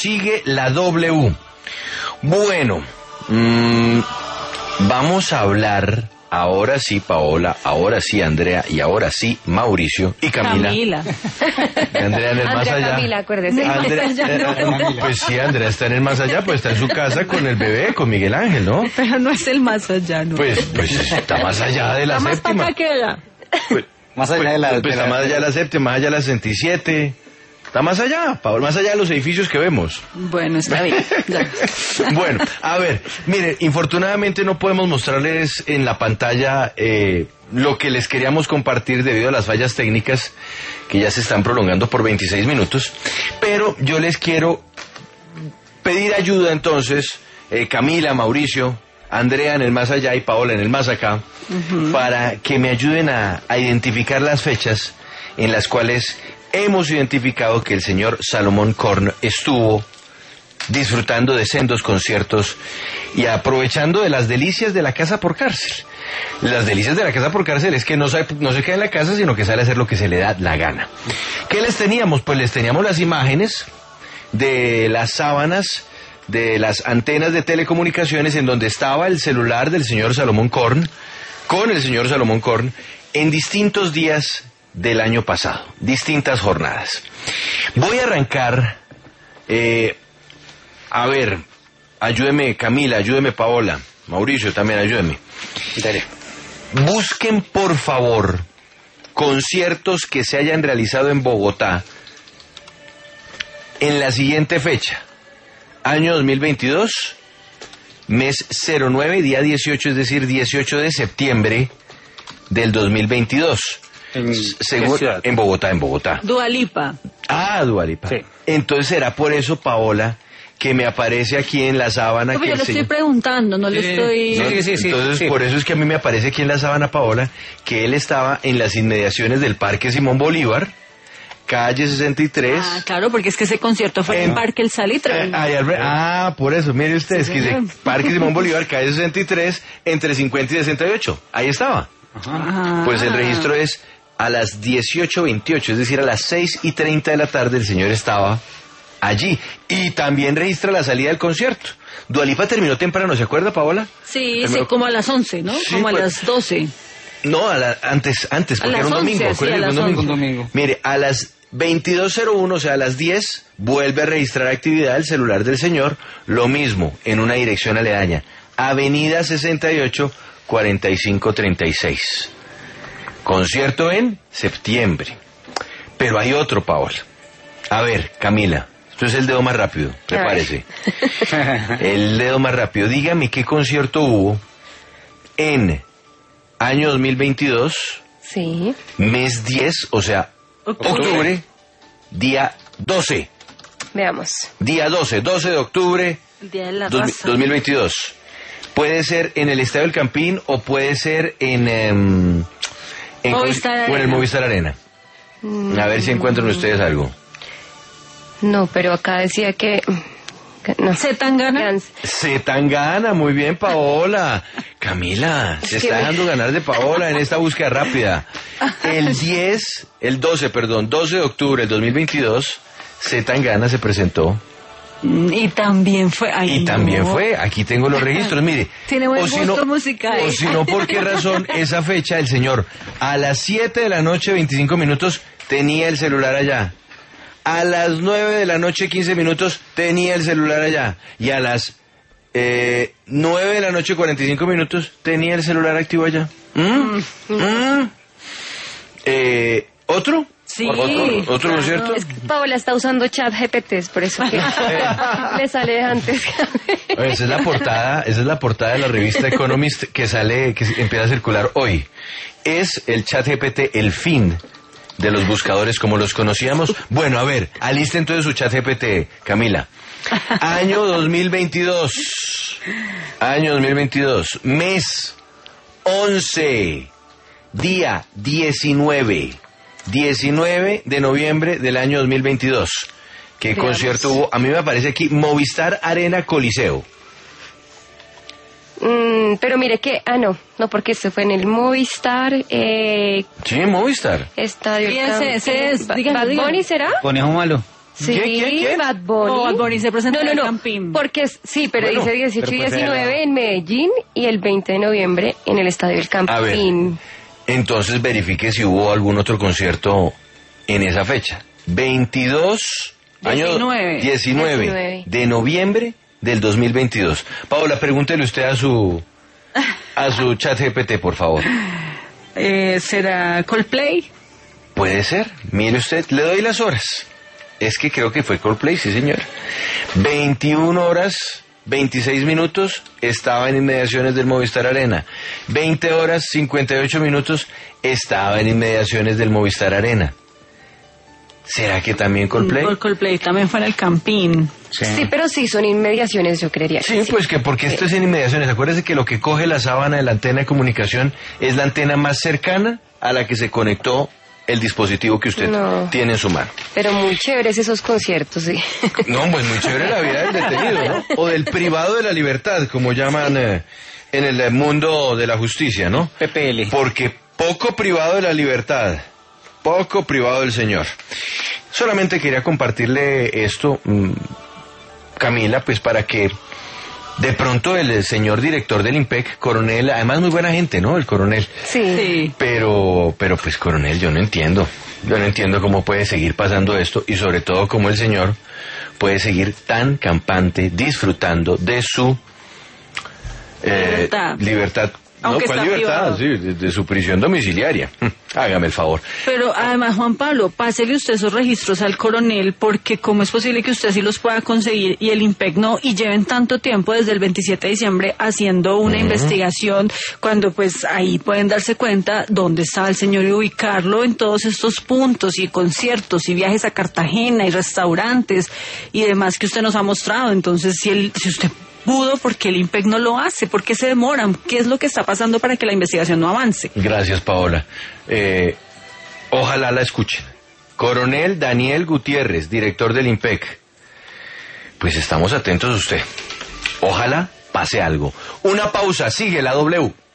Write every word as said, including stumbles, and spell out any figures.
sigue la W. Bueno, mmm, vamos a hablar, ahora sí Paola, ahora sí Andrea y ahora sí Mauricio y Camila. Camila. Andrea en el Andrea más allá. Camila, acuérdese. Andrea, eh, pues sí, Andrea está en el más allá, pues está en su casa con el bebé, con Miguel Ángel, ¿no? Pero no es el más allá, ¿no? Pues, pues está más allá de la Está más séptima. para acá que allá. Pues, Más allá de la... pues de está la- más allá de la séptima, más allá de la sesenta y siete. Está más allá, Paola, más allá de los edificios que vemos. Bueno, está bien. Ya. Bueno, a ver, miren, infortunadamente no podemos mostrarles en la pantalla eh, lo que les queríamos compartir debido a las fallas técnicas que ya se están prolongando por veintiséis minutos, pero yo les quiero pedir ayuda entonces, eh, Camila, Mauricio, Andrea en el más allá y Paola en el más acá, uh-huh. para que me ayuden a, a identificar las fechas en las cuales hemos identificado que el señor Salomón Korn estuvo disfrutando de sendos conciertos y aprovechando de las delicias de la casa por cárcel. Las delicias de la casa por cárcel es que no se, no se queda en la casa, sino que sale a hacer lo que se le da la gana. ¿Qué les teníamos? Pues les teníamos las imágenes de las sábanas, de las antenas de telecomunicaciones en donde estaba el celular del señor Salomón Korn, con el señor Salomón Korn, en distintos días del año pasado, distintas jornadas. Voy a arrancar, eh, a ver, ayúdeme Camila, ayúdeme Paola, Mauricio también ayúdeme. Dale. Busquen por favor conciertos que se hayan realizado en Bogotá en la siguiente fecha, año dos mil veintidós, mes cero nueve, día dieciocho, es decir, dieciocho de septiembre del dos mil veintidós. ¿En Según, qué ciudad? En Bogotá, en Bogotá. Dua Lipa. Ah, Dua Lipa. Sí. Entonces será por eso, Paola, que me aparece aquí en la sábana. No, que yo el le estoy señor... preguntando, no le Sí, estoy... ¿No? sí, sí, sí, Entonces, sí. por eso es que a mí me aparece aquí en la sábana, Paola, que él estaba en las inmediaciones del Parque Simón Bolívar, calle sesenta y tres. Ah, claro, porque es que ese concierto fue en, En- el Parque El Salitre. Eh, ay, al- ah, por eso, mire usted, Sí, es que dice señor. Parque Simón Bolívar, calle sesenta y tres, entre cincuenta y sesenta y ocho. Ahí estaba. Ah. Pues el registro es a las dieciocho veintiocho, es decir, a las seis y treinta de la tarde el señor estaba allí. Y también registra la salida del concierto. Dua Lipa terminó temprano, ¿se acuerda, Paola? Sí, Terminó- sí, como a las once, ¿no? Sí, como a pues- las doce. No, a la- antes, antes, A porque las era un domingo. once, sí, acuérdate, a un las domingo. once. Un domingo. Mire, a las veintidós cero uno, o sea, a las diez, vuelve a registrar actividad el celular del señor, lo mismo, en una dirección aledaña. Avenida sesenta y ocho, cuarenta y cinco treinta y seis. Concierto en septiembre. Pero hay otro, Paola. A ver, Camila, esto es el dedo más rápido, prepárese. El dedo más rápido. Dígame qué concierto hubo en año dos mil veintidós, Sí. mes diez, o sea, octubre, día doce. Veamos. Día doce, doce de octubre, El Día de la dos- Raza. dos mil veintidós. Puede ser en el Estadio del Campín o puede ser en, em, en Movistar o en el Arena. Movistar Arena. A ver si encuentran ustedes algo. No, pero acá decía que... que no. Zetangana. Zetangana, muy bien, Paola. Camila, se Es está que me- dejando ganar de Paola en esta búsqueda rápida. El diez, el doce, perdón, doce de octubre del dos mil veintidós, Zetangana se presentó. Mm, Y también fue... ay, Y también no. fue, aquí tengo los registros, mire. Tiene buen o si gusto no- musical. O si no, ¿por qué razón esa fecha el señor a las siete de la noche, veinticinco minutos, tenía el celular allá? A las nueve de la noche, quince minutos, tenía el celular allá. Y a las eh, nueve de la noche, cuarenta y cinco minutos, tenía el celular activo allá. ¿Mm? ¿Mm? Eh, ¿Otro? Sí, ¿Otro, otro claro. concierto? Es que Paola está usando chat G P T, es por eso que le sale antes. Oye, esa es la portada, esa es la portada de la revista Economist que sale, que empieza a circular hoy. Es el chat G P T el fin de los buscadores como los conocíamos. Bueno, a ver, aliste entonces su chat G P T, Camila. Año dos mil veintidós. Año dos mil veintidós. Mes once. Día diecinueve. diecinueve de noviembre del año dos mil veintidós. ¿Qué Veamos. concierto hubo? A mí me aparece aquí Movistar Arena Coliseo. Mm, pero mire que... Ah, no. No, porque esto fue en el Movistar. Eh, Sí, Movistar. Estadio... Sí, ese- ese es, Ba- dígalo, ¿Bad dígalo. Bunny será? Conejo malo. Sí, ¿Quién, quién, quién? Bad Bunny. No, Bad Bunny se presenta no, no, en el no, Campín. porque es- sí, pero Bueno, dice dieciocho pero y pues diecinueve era- en Medellín y el veinte de noviembre en el Estadio del A ver, Campín. entonces verifique si hubo algún otro concierto en esa fecha. veintidós, año diecinueve. diecinueve diecinueve. de noviembre del dos mil veintidós. Paola, pregúntele usted a su a su chat G P T, por favor. Eh, ¿Será Coldplay? Puede ser, mire usted, le doy las horas. Es que creo que fue Coldplay, sí señor. veintiuna horas, veintiséis minutos, estaba en inmediaciones del Movistar Arena. veinte horas, cincuenta y ocho minutos, estaba en inmediaciones del Movistar Arena. ¿Será que también Coldplay? Por Coldplay también fue en el Campín. Sí. Sí, pero sí son inmediaciones, yo creería. que Sí, pues que porque esto es en inmediaciones. Acuérdese que lo que coge la sábana de la antena de comunicación es la antena más cercana a la que se conectó el dispositivo que usted No. tiene en su mano. Pero muy chéveres esos conciertos, sí. No, pues muy chévere la vida del detenido, ¿no? O del privado de la libertad, como llaman eh, en el mundo de la justicia, ¿no? P P L. Porque poco privado de la libertad, poco privado del Señor. Solamente quería compartirle esto, mm, Camila, pues para que de pronto el señor director del IMPEC, coronel, además muy buena gente, ¿no? El coronel. Sí. Sí. Pero, pero pues coronel, yo no entiendo. Yo no entiendo cómo puede seguir pasando esto y sobre todo cómo el señor puede seguir tan campante, disfrutando de su eh, Libertad. libertad. Aunque no, ¿cuál está libertad? privado. Sí, de, de su prisión domiciliaria. Hágame el favor. Pero además, Juan Pablo, pásele usted esos registros al coronel, porque cómo es posible que usted sí los pueda conseguir y el IMPEC no, y lleven tanto tiempo desde el veintisiete de diciembre haciendo una investigación, cuando pues ahí pueden darse cuenta dónde estaba el señor y ubicarlo en todos estos puntos y conciertos y viajes a Cartagena y restaurantes y demás que usted nos ha mostrado. Entonces, si, el, si usted pudo, ¿por qué el IMPEC no lo hace? ¿Por qué se demoran? ¿Qué es lo que está pasando para que la investigación no avance? Gracias, Paola. Eh, ojalá la escuchen. Coronel Daniel Gutiérrez, director del IMPEC. Pues estamos atentos a usted. Ojalá pase algo. Una pausa, sigue la W.